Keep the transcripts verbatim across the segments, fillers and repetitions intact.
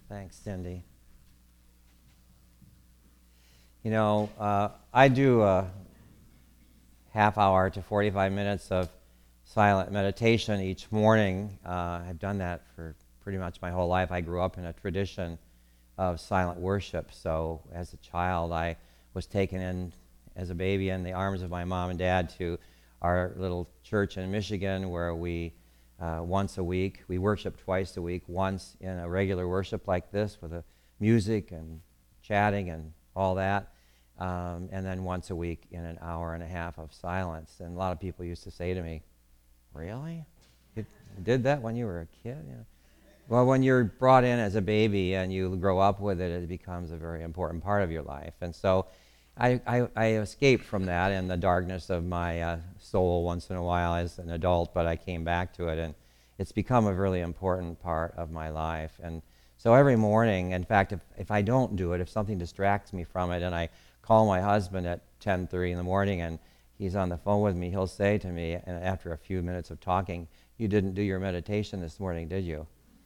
Thanks, Cindy. You know, uh, I do a half hour to forty-five minutes of silent meditation each morning. Uh, I've done that for pretty much my whole life. I grew up in a tradition of silent worship. So as a child, I was taken in as a baby in the arms of my mom and dad to our little church in Michigan where we, uh, once a week, we worship twice a week, once in a regular worship like this with a music and chatting and all that, um, and then once a week in an hour and a half of silence. And a lot of people used to say to me, "Really? You did that when you were a kid?" You know? Well, when you're brought in as a baby and you grow up with it, it becomes a very important part of your life. And so I, I, I escaped from that in the darkness of my uh, soul once in a while as an adult, but I came back to it, and it's become a really important part of my life. And so every morning, in fact, if, if I don't do it, if something distracts me from it, and I call my husband at ten thirty in the morning and he's on the phone with me, he'll say to me, and after a few minutes of talking, "You didn't do your meditation this morning, did you?"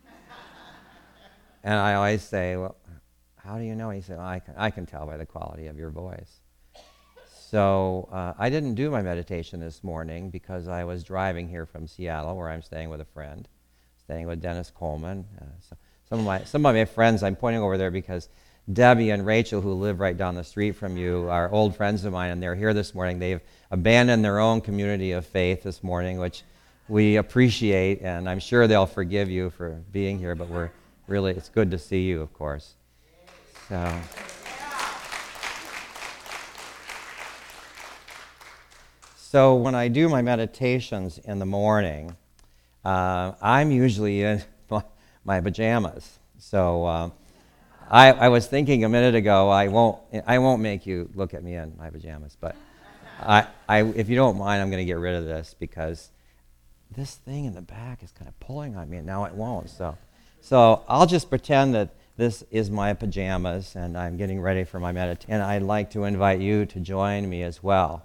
And I always say, "Well, how do you know?" He said, well, I, can, I can tell by the quality of your voice. So uh, I didn't do my meditation this morning because I was driving here from Seattle, where I'm staying with a friend, staying with Dennis Coleman. Uh, so some of my some of my friends, I'm pointing over there because Debbie and Rachel, who live right down the street from you, are old friends of mine, and they're here this morning. They've abandoned their own community of faith this morning, which we appreciate, and I'm sure they'll forgive you for being here, but we're really, it's good to see you, of course. So, so when I do my meditations in the morning, uh, I'm usually in my pajamas. So uh, I, I was thinking a minute ago, I won't, I won't make you look at me in my pajamas, but I, I, if you don't mind, I'm going to get rid of this because this thing in the back is kind of pulling on me, and now it won't. So. So I'll just pretend that this is my pajamas and I'm getting ready for my meditation. And I'd like to invite you to join me as well.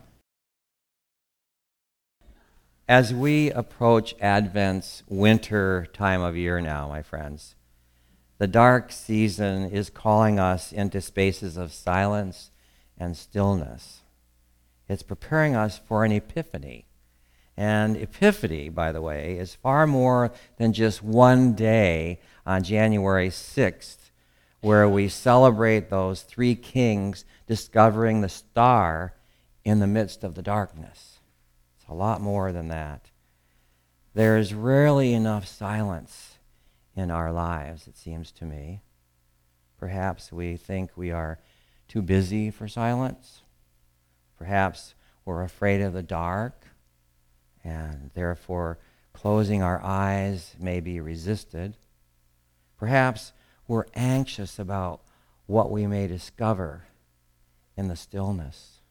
As we approach Advent's winter time of year now, my friends, the dark season is calling us into spaces of silence and stillness. It's preparing us for an epiphany. And Epiphany, by the way, is far more than just one day on January sixth, where we celebrate those three kings discovering the star in the midst of the darkness. It's a lot more than that. There's rarely enough silence in our lives, it seems to me. Perhaps we think we are too busy for silence. Perhaps we're afraid of the dark, and therefore closing our eyes may be resisted. Perhaps we're anxious about what we may discover in the stillness.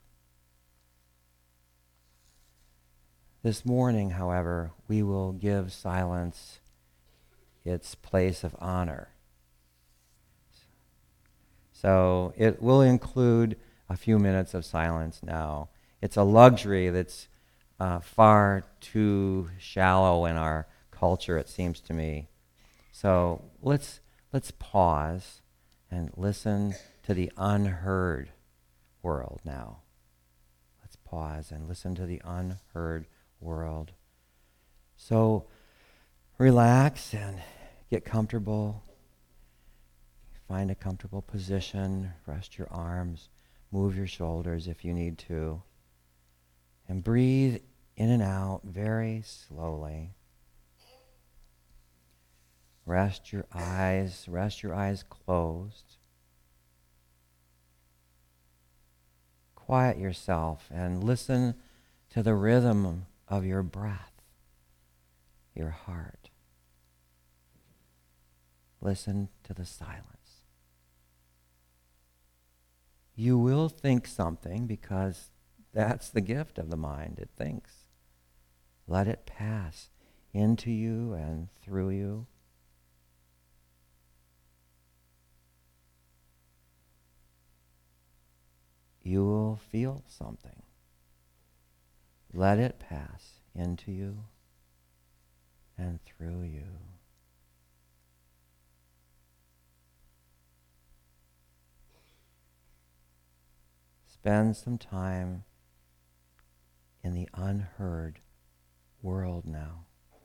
This morning, however, we will give silence its place of honor. So it will include a few minutes of silence now. It's a luxury that's Uh, far too shallow in our culture, it seems to me. So let's let's pause and listen to the unheard world now. Let's pause and listen to the unheard world. So relax and get comfortable. Find a comfortable position. Rest your arms. Move your shoulders if you need to. And breathe in and out very slowly. Rest your eyes, rest your eyes closed. Quiet yourself and listen to the rhythm of your breath, your heart. Listen to the silence. You will think something because that's the gift of the mind. It thinks. Let it pass into you and through you. You will feel something. Let it pass into you and through you. spend some time in the unheard world now.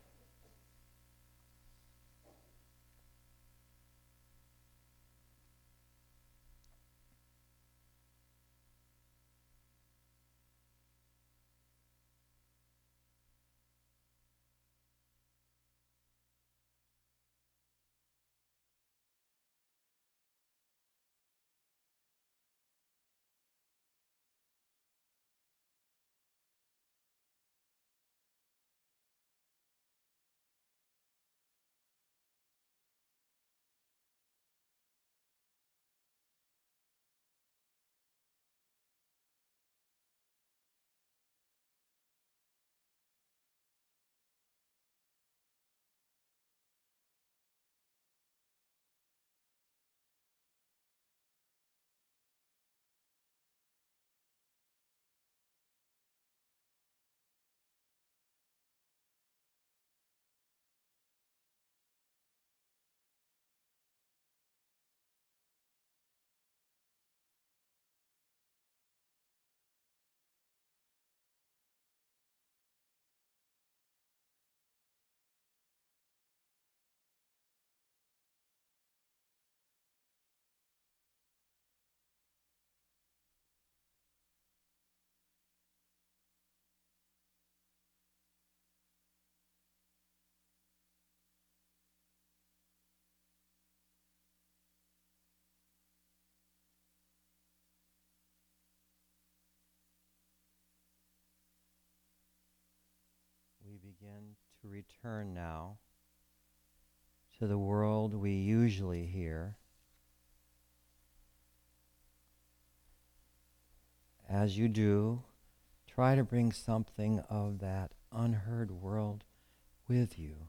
We begin to return now to the world we usually hear. As you do, try to bring something of that unheard world with you.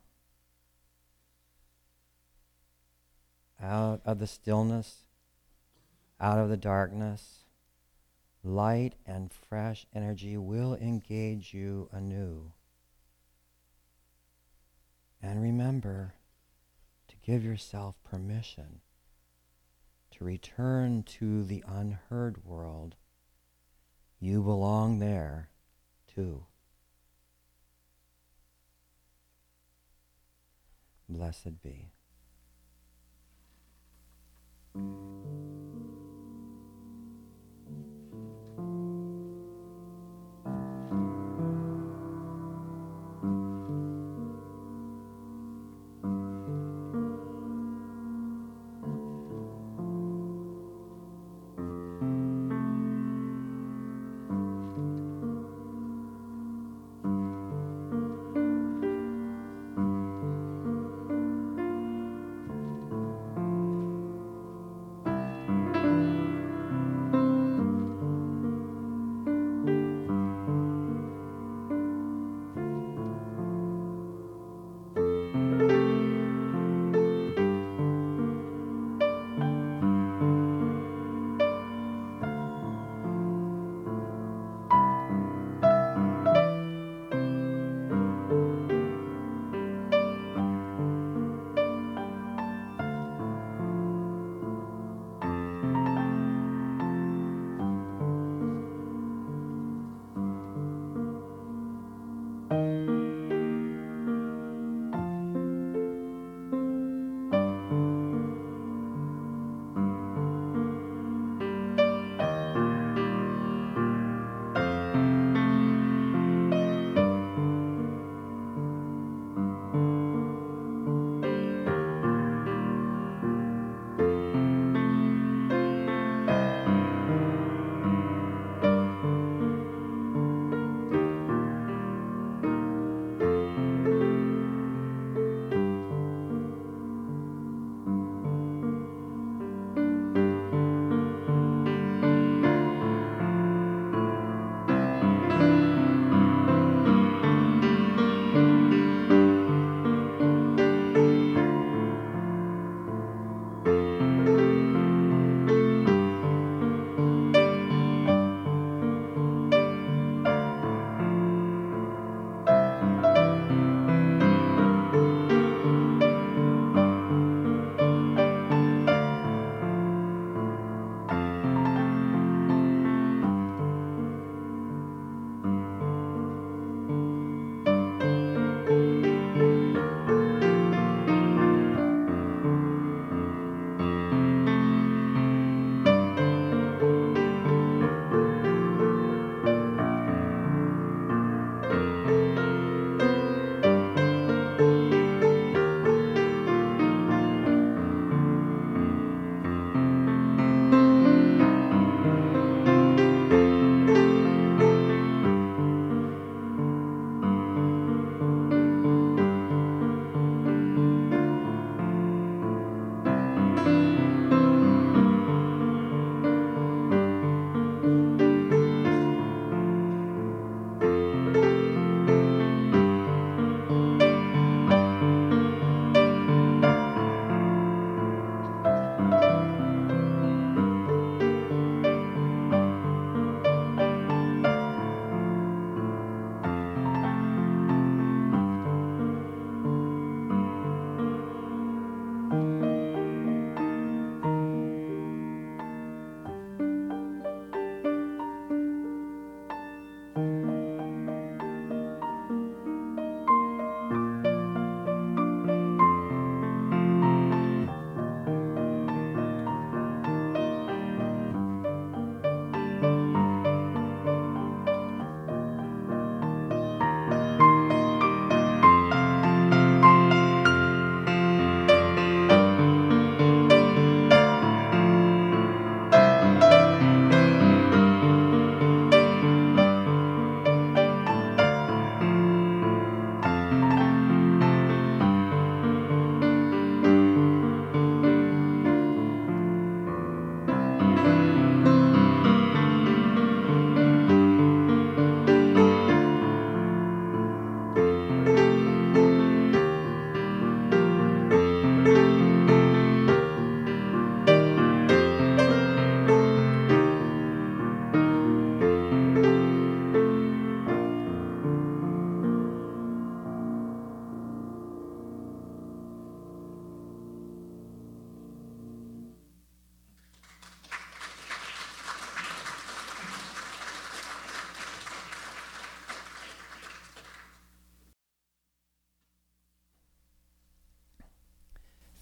Out of the stillness, out of the darkness, light and fresh energy will engage you anew. And remember to give yourself permission to return to the unheard world. You belong there, too. Blessed be.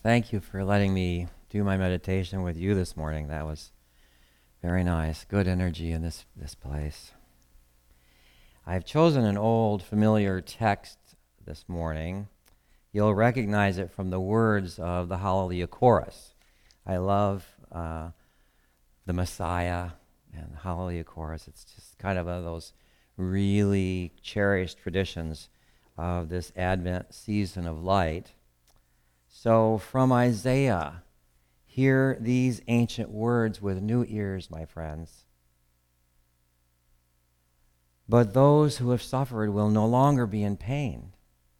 Thank you for letting me do my meditation with you this morning. That was very nice. Good energy in this, this place. I've chosen an old familiar text this morning. You'll recognize it from the words of the Hallelujah chorus. I love uh, the Messiah and the Hallelujah chorus. It's just kind of one of those really cherished traditions of this Advent season of light. So from Isaiah, hear these ancient words with new ears, my friends. But those who have suffered will no longer be in pain.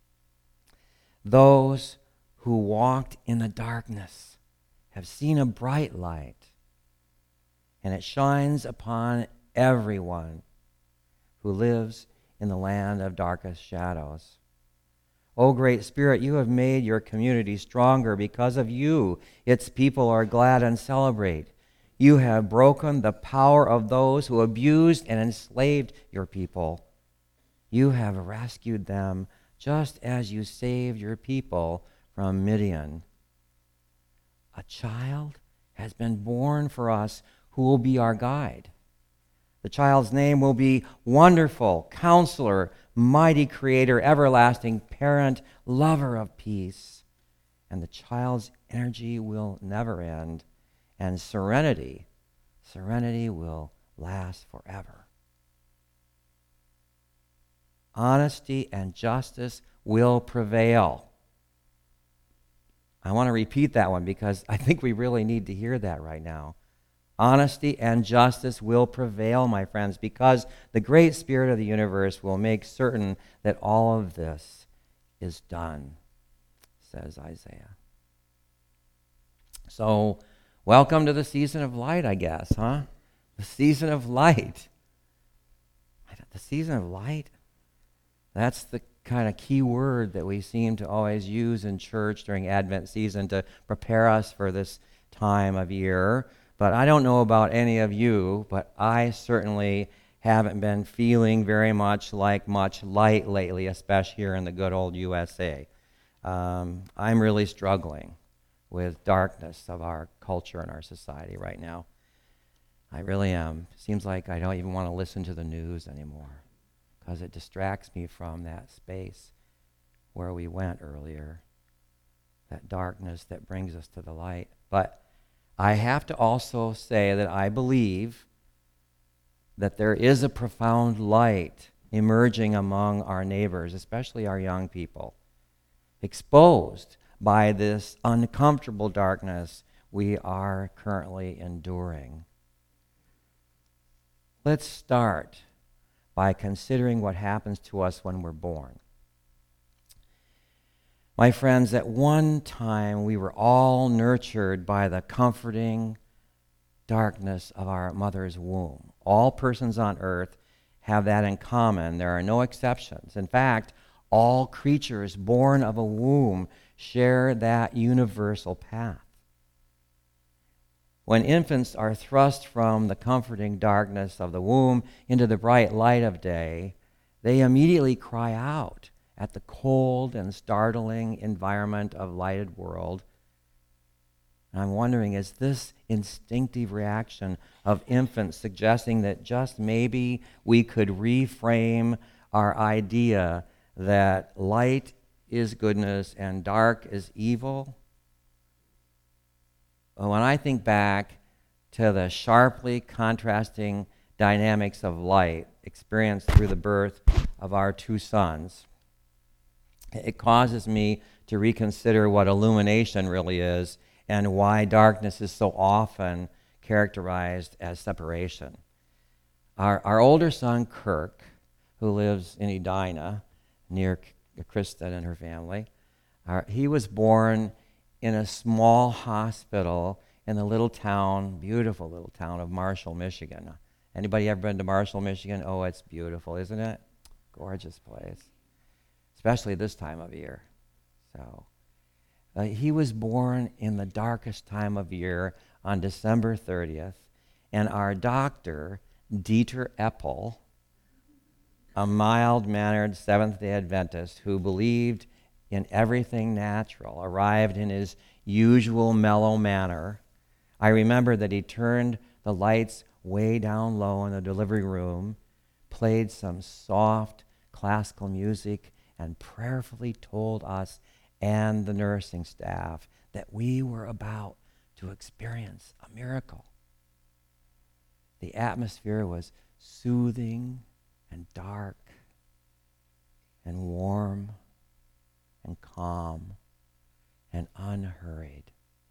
Those who walked in the darkness have seen a bright light, and it shines upon everyone who lives in the land of darkest shadows. O Great Spirit, you have made your community stronger. Because of you, its people are glad and celebrate. You have broken the power of those who abused and enslaved your people. You have rescued them just as you saved your people from Midian. A child has been born for us who will be our guide. The child's name will be Wonderful, Counselor, Mighty Creator, Everlasting Parent, Lover of Peace. And the child's energy will never end, and serenity, serenity will last forever. Honesty and justice will prevail. I want to repeat that one because I think we really need to hear that right now. Honesty and justice will prevail, my friends, because the great Spirit of the universe will make certain that all of this is done, says Isaiah. So, welcome to the season of light, I guess, huh? The season of light. The season of light? That's the kind of key word that we seem to always use in church during Advent season to prepare us for this time of year. But I don't know about any of you, but I certainly haven't been feeling very much like much light lately, especially here in the good old U S A. Um, I'm really struggling with darkness of our culture and our society right now. I really am. Seems like I don't even want to listen to the news anymore because it distracts me from that space where we went earlier, that darkness that brings us to the light. But I have to also say that I believe that there is a profound light emerging among our neighbors, especially our young people, exposed by this uncomfortable darkness we are currently enduring. Let's start by considering what happens to us when we're born. My friends, at one time we were all nurtured by the comforting darkness of our mother's womb. All persons on earth have that in common. There are no exceptions. In fact, all creatures born of a womb share that universal path. When infants are thrust from the comforting darkness of the womb into the bright light of day, they immediately cry out at the cold and startling environment of lighted world. And I'm wondering, is this instinctive reaction of infants suggesting that just maybe we could reframe our idea that light is goodness and dark is evil? Well, when I think back to the sharply contrasting dynamics of light experienced through the birth of our two sons, it causes me to reconsider what illumination really is and why darkness is so often characterized as separation. Our, our older son, Kirk, who lives in Edina, near Krista and her family, our, he was born in a small hospital in the little town, beautiful little town of Marshall, Michigan. Anybody ever been to Marshall, Michigan? Oh, it's beautiful, isn't it? Gorgeous place. Especially this time of year. So uh, he was born in the darkest time of year on December thirtieth, and our doctor, Dieter Eppel, a mild-mannered Seventh-day Adventist who believed in everything natural, arrived in his usual mellow manner. I remember that he turned the lights way down low in the delivery room, played some soft classical music, and prayerfully told us and the nursing staff that we were about to experience a miracle. The atmosphere was soothing and dark and warm and calm and unhurried.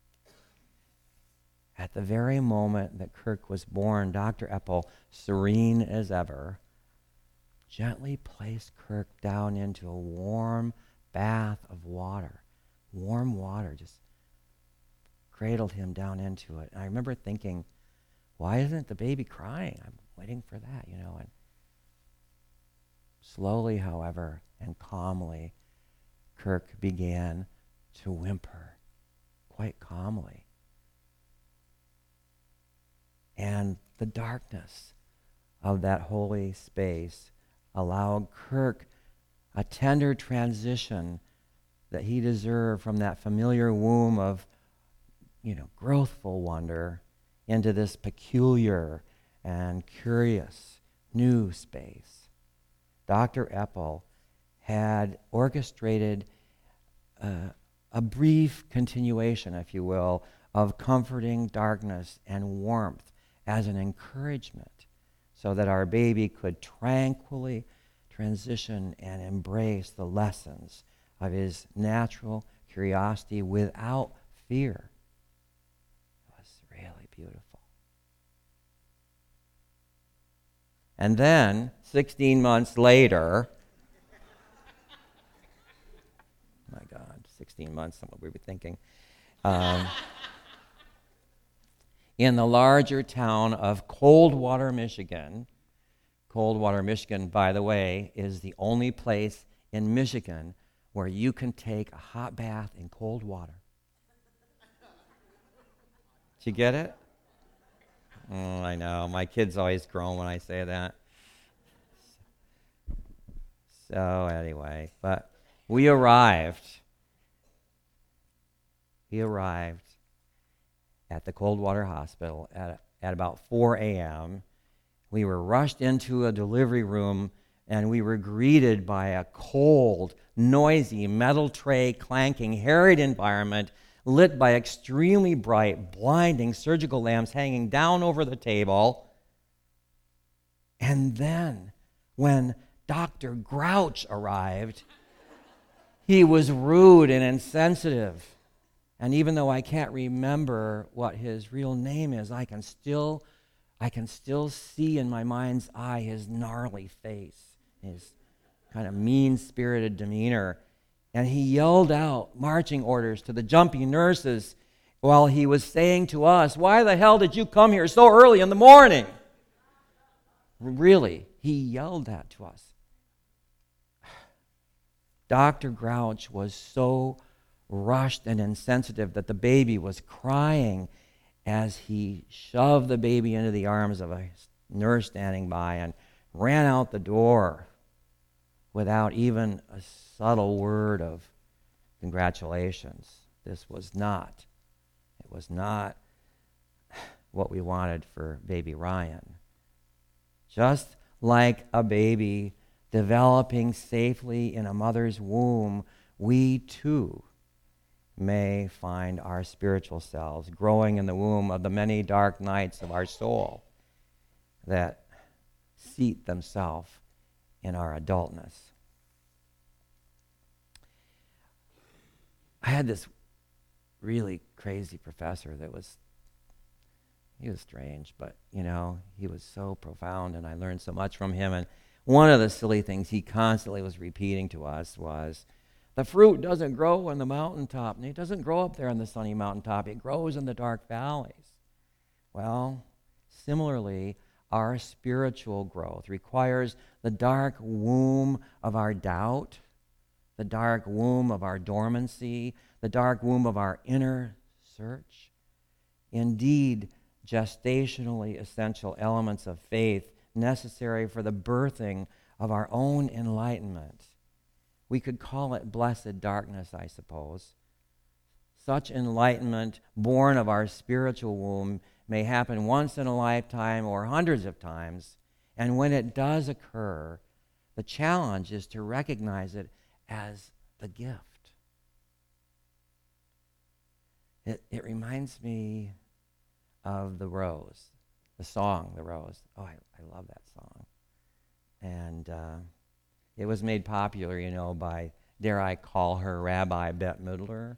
At the very moment that Kirk was born, Doctor Eppel, serene as ever, gently placed Kirk down into a warm bath of water. Warm water, just cradled him down into it. And I remember thinking, why isn't the baby crying? I'm waiting for that, you know. And slowly, however, and calmly, Kirk began to whimper, quite calmly. And the darkness of that holy space allowed Kirk a tender transition that he deserved from that familiar womb of, you know, growthful wonder into this peculiar and curious new space. Doctor Eppel had orchestrated uh, a brief continuation, if you will, of comforting darkness and warmth as an encouragement so that our baby could tranquilly transition and embrace the lessons of his natural curiosity without fear. It was really beautiful. And then, sixteen months later, my God, sixteen months, what we were thinking. Um, in the larger town of Coldwater, Michigan. Coldwater, Michigan, by the way, is the only place in Michigan where you can take a hot bath in cold water. Did you get it? Oh, I know. My kids always groan when I say that. So anyway, but we arrived. We arrived at the Coldwater Hospital at, at about four a.m. We were rushed into a delivery room, and we were greeted by a cold, noisy, metal tray clanking, harried environment lit by extremely bright, blinding surgical lamps hanging down over the table. And then, when Doctor Grouch arrived, he was rude and insensitive. And even though I can't remember what his real name is, I can still, I can still see in my mind's eye his gnarly face, his kind of mean-spirited demeanor. And he yelled out marching orders to the jumpy nurses while he was saying to us, "Why the hell did you come here so early in the morning?" Really, he yelled that to us. Doctor Grouch was so rushed and insensitive that the baby was crying as he shoved the baby into the arms of a nurse standing by and ran out the door without even a subtle word of congratulations. This was not, it was not what we wanted for baby Ryan. Just like a baby developing safely in a mother's womb, we too may find our spiritual selves growing in the womb of the many dark nights of our soul that seat themselves in our adultness. I had this really crazy professor that was, he was strange, but, you know, he was so profound, and I learned so much from him. And one of the silly things he constantly was repeating to us was, the fruit doesn't grow on the mountaintop, and it doesn't grow up there on the sunny mountaintop. It grows in the dark valleys. Well, similarly, our spiritual growth requires the dark womb of our doubt, the dark womb of our dormancy, the dark womb of our inner search. Indeed, gestationally essential elements of faith necessary for the birthing of our own enlightenment. We could call it blessed darkness, I suppose. Such enlightenment, born of our spiritual womb, may happen once in a lifetime or hundreds of times. And when it does occur, the challenge is to recognize it as the gift. It, it reminds me of The Rose, the song, The Rose. Oh, I, I love that song. And uh, it was made popular, you know, by, dare I call her, Rabbi Bette Midler.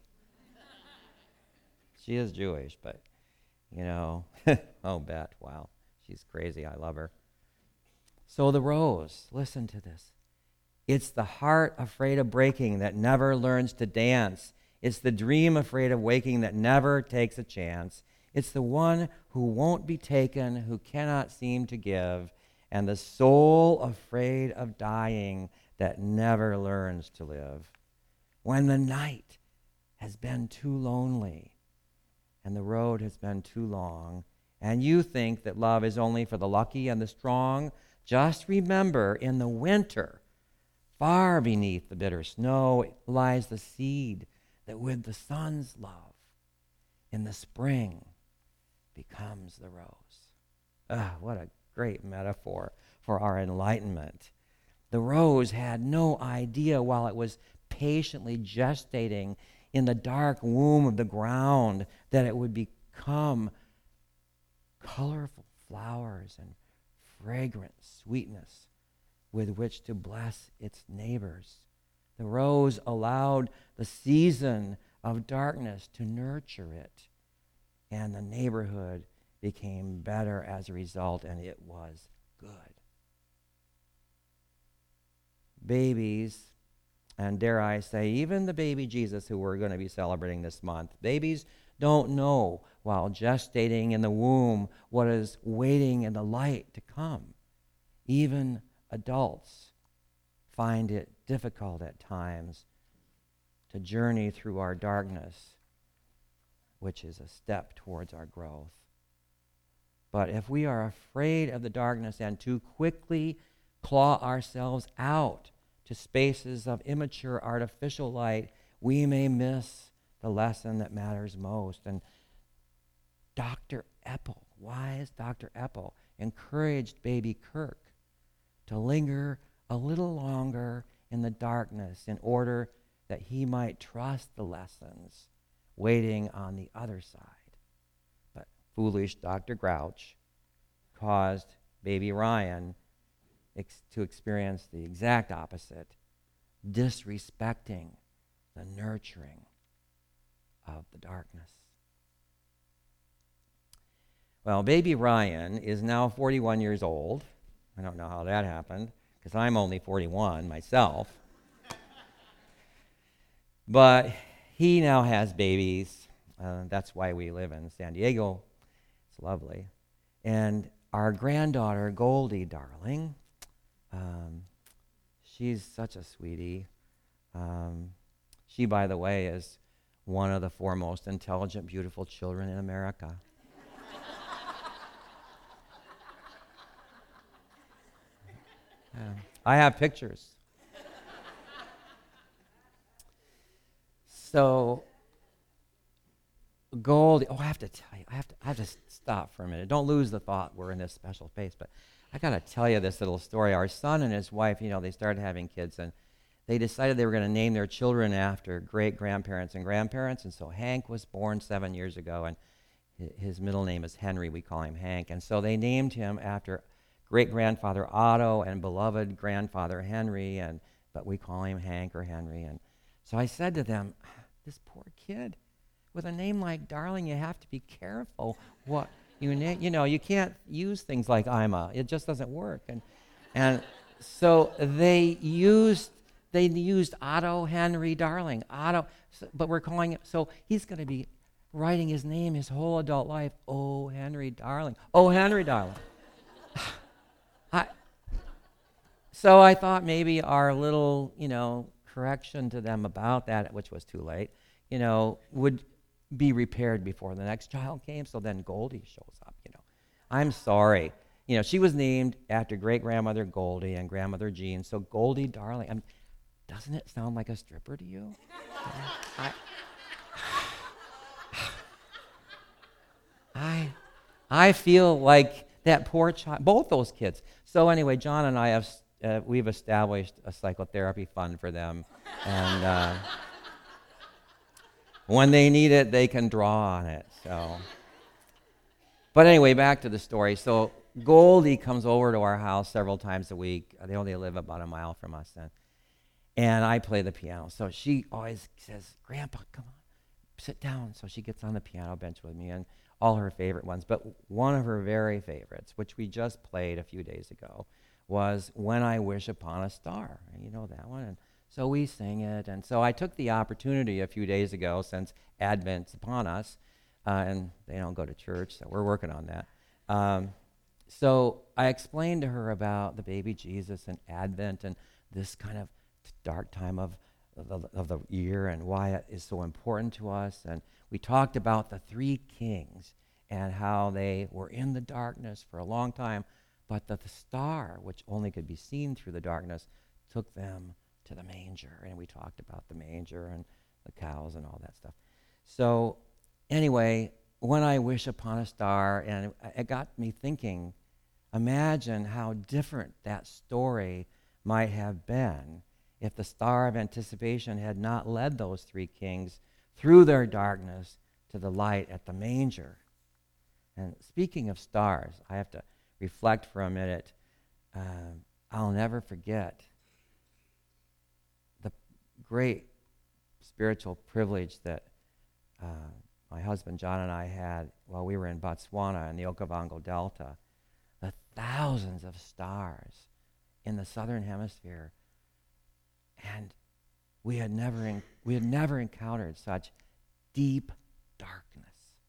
She is Jewish, but, you know, oh, Bette, wow, she's crazy. I love her. So the rose, listen to this. It's the heart afraid of breaking that never learns to dance. It's the dream afraid of waking that never takes a chance. It's the one who won't be taken, who cannot seem to give, and the soul afraid of dying that never learns to live. When the night has been too lonely, and the road has been too long, and you think that love is only for the lucky and the strong, just remember, in the winter, far beneath the bitter snow, lies the seed that with the sun's love, in the spring, becomes the rose. Ah, what a great metaphor for our enlightenment. The rose had no idea while it was patiently gestating in the dark womb of the ground that it would become colorful flowers and fragrant sweetness with which to bless its neighbors. The rose allowed the season of darkness to nurture it, and the neighborhood became better as a result, and it was good. Babies, and dare I say, even the baby Jesus who we're going to be celebrating this month, babies don't know while gestating in the womb what is waiting in the light to come. Even adults find it difficult at times to journey through our darkness, which is a step towards our growth. But if we are afraid of the darkness and too quickly claw ourselves out to spaces of immature artificial light, we may miss the lesson that matters most. And Doctor Eppel, wise Doctor Eppel, encouraged baby Kirk to linger a little longer in the darkness in order that he might trust the lessons waiting on the other side. But foolish Doctor Grouch caused baby Ryan ex- to experience the exact opposite, disrespecting the nurturing of the darkness. Well, baby Ryan is now forty-one years old. I don't know how that happened, because I'm only forty-one myself. But he now has babies. Uh, that's why we live in San Diego. It's lovely. And our granddaughter, Goldie, darling, um, she's such a sweetie. Um, she, by the way, is one of the four most intelligent, beautiful children in America. Yeah. I have pictures. So, Goldie, oh, I have to tell you, I have to, I have to stop for a minute. Don't lose the thought we're in this special space, but I got to tell you this little story. Our son and his wife, you know, they started having kids, and they decided they were going to name their children after great-grandparents and grandparents, and so Hank was born seven years ago, and his middle name is Henry. We call him Hank, and so they named him after great-grandfather Otto and beloved grandfather Henry, and but we call him Hank or Henry. And so I said to them, this poor kid, with a name like Darling, you have to be careful what you name. You know, you can't use things like Ima. It just doesn't work. And and so they used they used Otto Henry Darling. Otto, so, but we're calling it. So he's going to be writing his name his whole adult life. Oh, Henry Darling. Oh, Henry Darling. I, so I thought maybe our little, you know, correction to them about that, which was too late, you know, would be repaired before the next child came. So then Goldie shows up, you know. I'm sorry. You know, she was named after great-grandmother Goldie and grandmother Jean. So Goldie Darling. I'm, doesn't it sound like a stripper to you? I, I, I feel like that poor child, both those kids. So anyway, John and I have, uh, we've established a psychotherapy fund for them. And uh, when they need it, they can draw on it. So, but anyway, back to the story. So Goldie comes over to our house several times a week. They only live about a mile from us, and and I play the piano. So she always says, "Grandpa, come on, sit down." So she gets on the piano bench with me, and all her favorite ones. But one of her very favorites, which we just played a few days ago, was "When I Wish Upon a Star." You know that one. And so we sing it. And so I took the opportunity a few days ago, since Advent's upon us, uh, and they don't go to church, so we're working on that. Um, so I explained to her about the baby Jesus and Advent and this kind of dark time of, of, of the year and why it is so important to us. And we talked about the three kings and how they were in the darkness for a long time, but that the star, which only could be seen through the darkness, took them to the manger. And we talked about the manger and the cows and all that stuff. So anyway, when I wish upon a star, and it, it got me thinking, imagine how different that story might have been if the star of anticipation had not led those three kings through their darkness to the light at the manger. And speaking of stars, I have to reflect for a minute. Uh, I'll never forget the great spiritual privilege that uh, my husband John and I had while we were in Botswana in the Okavango Delta. The thousands of stars in the southern hemisphere, and we had never en- we had never encountered such deep darkness.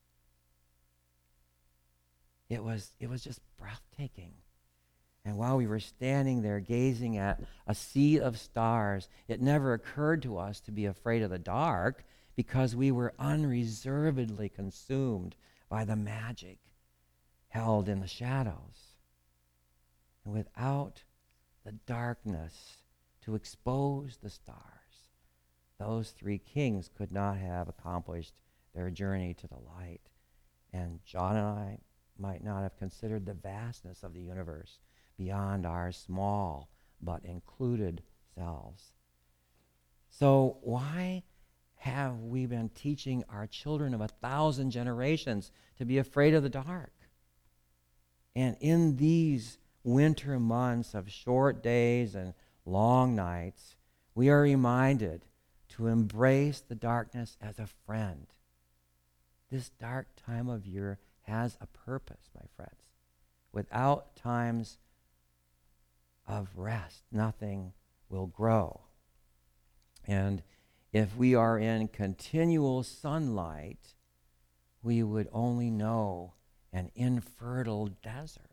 It was it was just breathtaking. And while we were standing there gazing at a sea of stars, it never occurred to us to be afraid of the dark, because we were unreservedly consumed by the magic held in the shadows. And without the darkness to expose the stars, those three kings could not have accomplished their journey to the light. And John and I might not have considered the vastness of the universe beyond our small but included selves. So why have we been teaching our children of a thousand generations to be afraid of the dark? And in these winter months of short days and long nights, we are reminded to embrace the darkness as a friend. This dark time of year has a purpose, my friends. Without times of rest, nothing will grow. And if we are in continual sunlight, we would only know an infertile desert.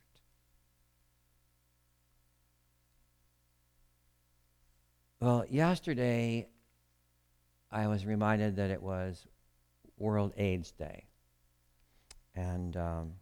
Well, yesterday I was reminded that it was World AIDS Day. And um,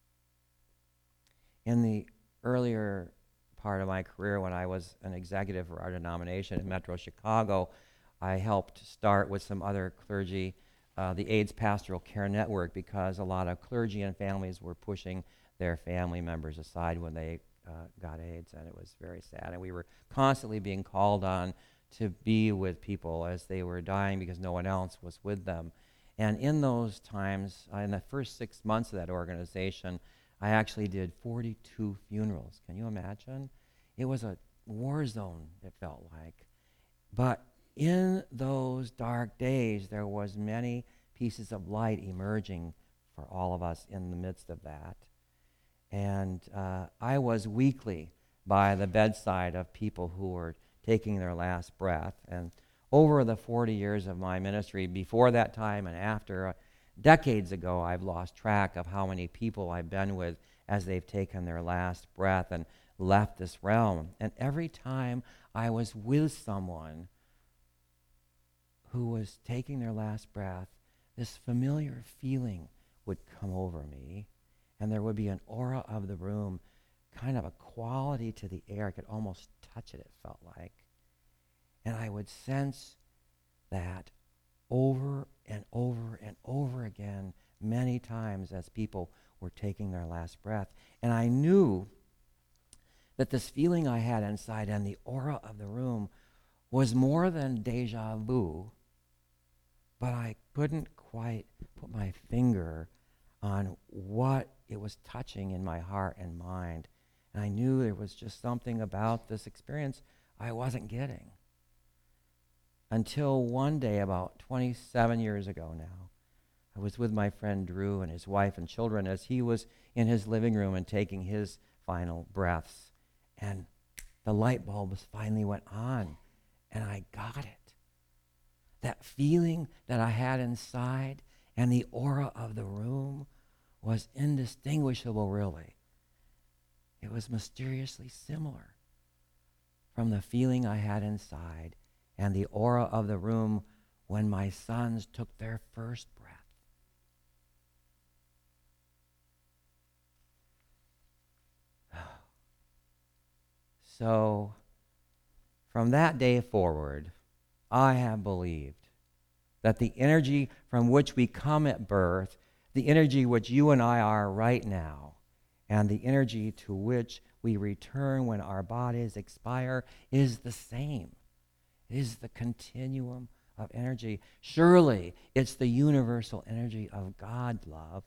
in the earlier part of my career, when I was an executive for our denomination in Metro Chicago, I helped start with some other clergy uh, the AIDS Pastoral Care Network, because a lot of clergy and families were pushing their family members aside when they uh, got AIDS, and it was very sad. And we were constantly being called on to be with people as they were dying because no one else was with them. And in those times, uh, in the first six months of that organization, I actually did forty-two funerals. Can you imagine? It was a war zone, it felt like. But in those dark days, there was many pieces of light emerging for all of us in the midst of that. And uh, I was weekly by the bedside of people who were taking their last breath. And over the forty years of my ministry, before that time and after, uh, decades ago, I've lost track of how many people I've been with as they've taken their last breath and left this realm. And every time I was with someone who was taking their last breath, this familiar feeling would come over me, and there would be an aura of the room, kind of a quality to the air. I could almost touch it, it felt like. And I would sense that over and over and over again, many times as people were taking their last breath. And I knew that this feeling I had inside and the aura of the room was more than deja vu, but I couldn't quite put my finger on what it was touching in my heart and mind. And I knew there was just something about this experience I wasn't getting. Until one day, about twenty-seven years ago now, I was with my friend Drew and his wife and children as he was in his living room and taking his final breaths. And the light bulbs finally went on, and I got it. That feeling that I had inside and the aura of the room was indistinguishable, really. It was mysteriously similar from the feeling I had inside and the aura of the room when my sons took their first breath. So, from that day forward, I have believed that the energy from which we come at birth, the energy which you and I are right now, and the energy to which we return when our bodies expire is the same. It is the continuum of energy. Surely it's the universal energy of God love.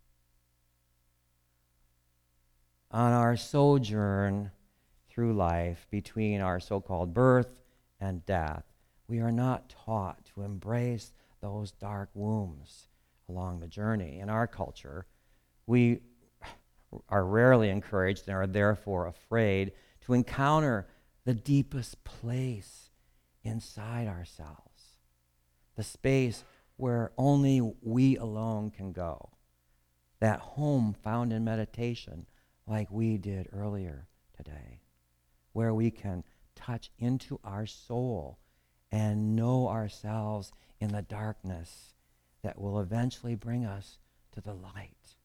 On our sojourn through life between our so-called birth and death, we are not taught to embrace those dark wombs along the journey. In our culture, we are rarely encouraged and are therefore afraid to encounter the deepest place inside ourselves, the space where only we alone can go, that home found in meditation like we did earlier today, where we can touch into our soul and know ourselves in the darkness that will eventually bring us to the light.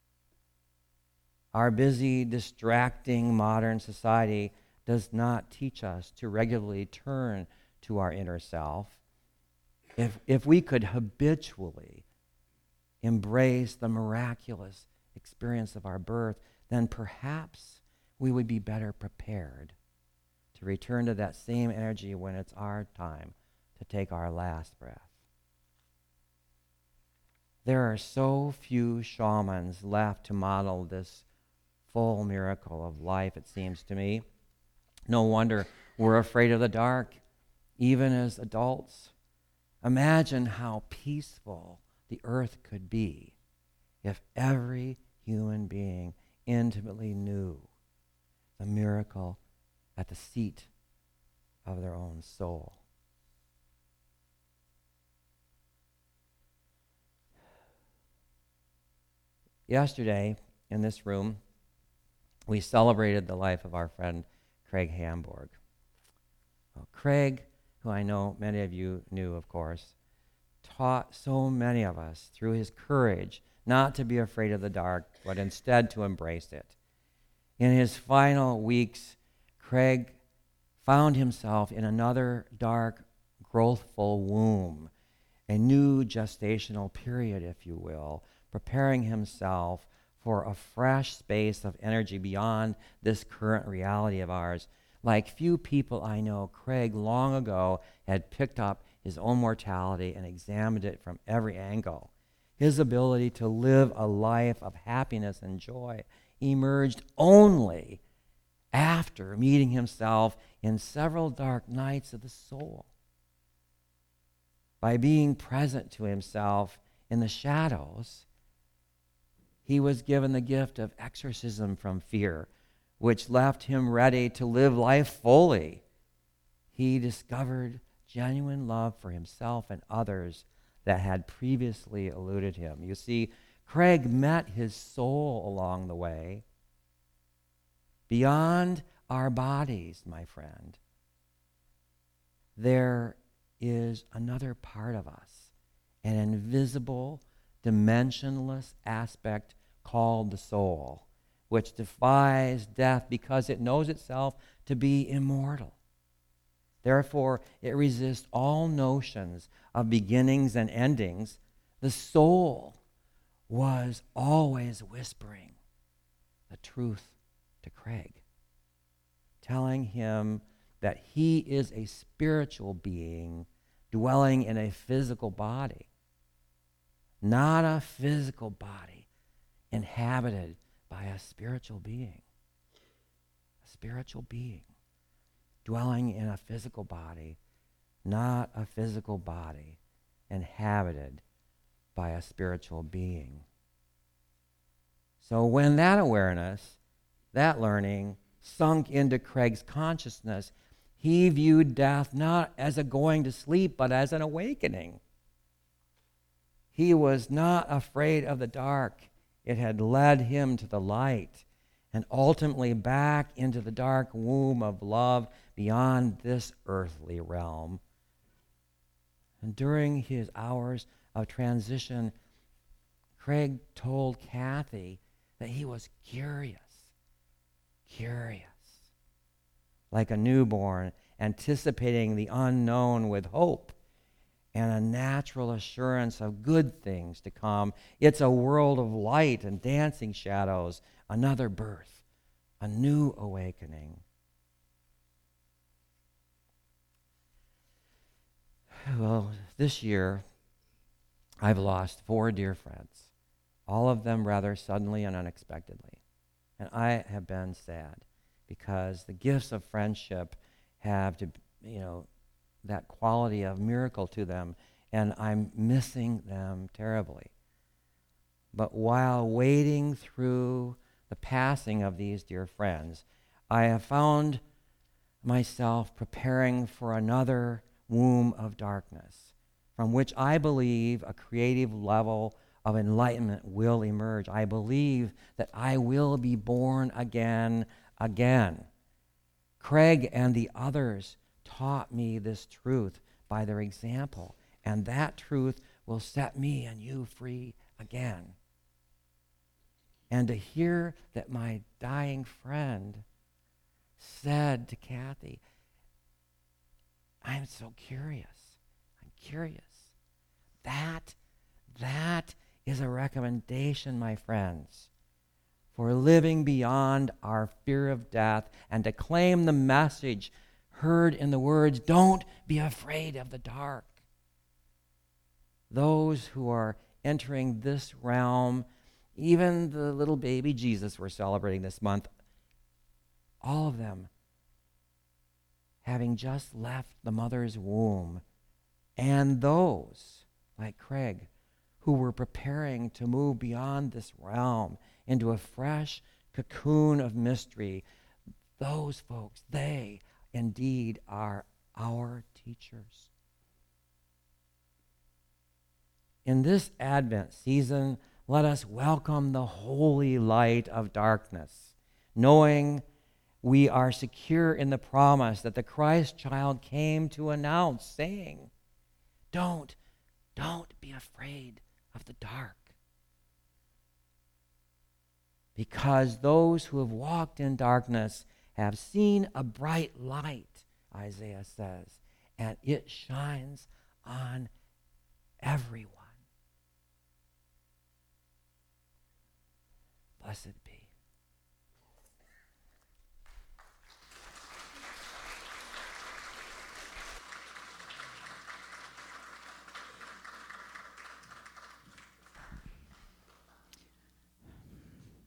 Our busy, distracting modern society does not teach us to regularly turn to our inner self. If, if we could habitually embrace the miraculous experience of our birth, then perhaps we would be better prepared to return to that same energy when it's our time to take our last breath. There are so few shamans left to model this full miracle of life, it seems to me. No wonder we're afraid of the dark, even as adults. Imagine how peaceful the earth could be if every human being intimately knew the miracle at the seat of their own soul. Yesterday, in this room, we celebrated the life of our friend Craig Hamburg. Well, Craig, who I know many of you knew, of course, taught so many of us through his courage not to be afraid of the dark, but instead to embrace it. In his final weeks, Craig found himself in another dark, growthful womb, a new gestational period, if you will, preparing himself for a fresh space of energy beyond this current reality of ours. Like few people I know, Craig long ago had picked up his own mortality and examined it from every angle. His ability to live a life of happiness and joy emerged only after meeting himself in several dark nights of the soul. By being present to himself in the shadows, he was given the gift of exorcism from fear, which left him ready to live life fully. He discovered genuine love for himself and others that had previously eluded him. You see, Craig met his soul along the way. Beyond our bodies, my friend, there is another part of us, an invisible, dimensionless aspect called the soul, which defies death because it knows itself to be immortal. Therefore, it resists all notions of beginnings and endings. The soul was always whispering the truth to Craig, telling him that he is a spiritual being dwelling in a physical body, not a physical body inhabited by a spiritual being. A spiritual being dwelling in a physical body, not a physical body inhabited by a spiritual being. So when that awareness, that learning, sunk into Craig's consciousness, he viewed death not as a going to sleep, but as an awakening. He was not afraid of the dark. It had led him to the light and ultimately back into the dark womb of love beyond this earthly realm. And during his hours of transition, Craig told Kathy that he was curious, curious, like a newborn, anticipating the unknown with hope and a natural assurance of good things to come. It's a world of light and dancing shadows, another birth, a new awakening. Well, this year, I've lost four dear friends, all of them rather suddenly and unexpectedly. And I have been sad because the gifts of friendship have to, you know, that quality of miracle to them, and I'm missing them terribly. But while wading through the passing of these dear friends, I have found myself preparing for another womb of darkness, from which I believe a creative level of enlightenment will emerge. I believe that I will be born again, again. Craig and the others taught me this truth by their example, and that truth will set me and you free again. And to hear that my dying friend said to Kathy, I'm so curious. I'm curious. That, that is a recommendation, my friends, for living beyond our fear of death and to claim the message heard in the words, don't be afraid of the dark. Those who are entering this realm, even the little baby Jesus we're celebrating this month, all of them having just left the mother's womb, and those, like Craig, who were preparing to move beyond this realm into a fresh cocoon of mystery, those folks, they indeed are our teachers. In this Advent season, let us welcome the holy light of darkness, knowing we are secure in the promise that the Christ child came to announce, saying, don't, don't be afraid of the dark. Because those who have walked in darkness have seen a bright light, Isaiah says, and it shines on everyone. Blessed be.